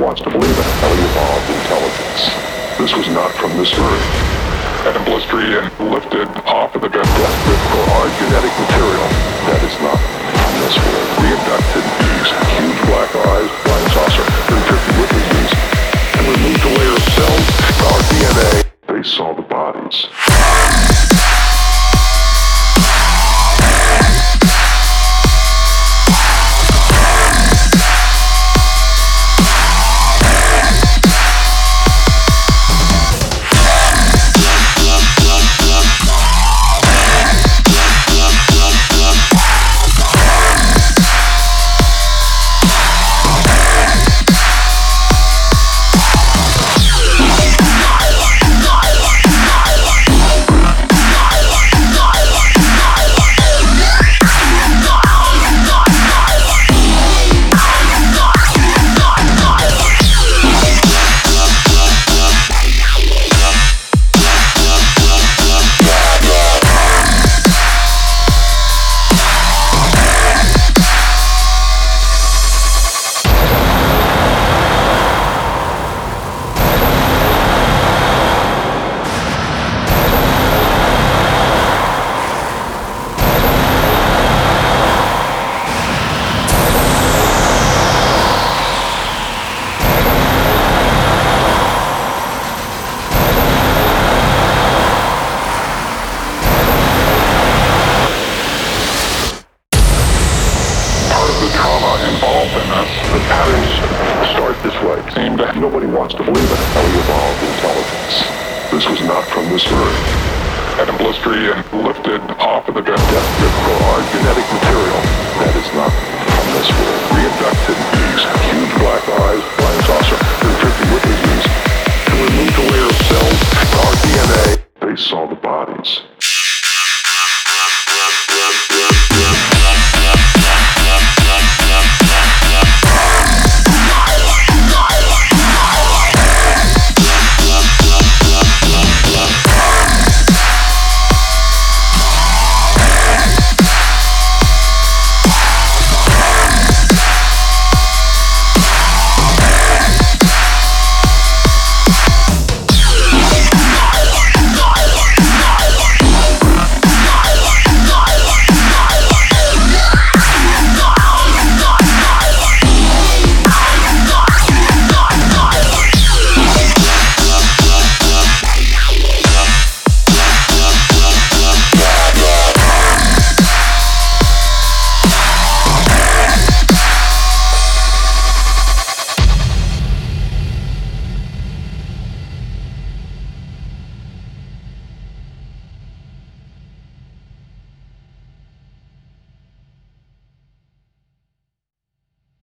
wants to believe in highly evolved intelligence. This was not from this earth. Endlessly and lifted off of the desperate for our genetic material that is not from this world. We abducted these huge black eyes, flying saucer, encrypted with disease, and removed a layer of cells, our DNA. They saw the bodies. Nobody wants to believe in highly evolved intelligence. This was not from this earth. Endlessly and lifted off of the desperate for our genetic material that is not from this world.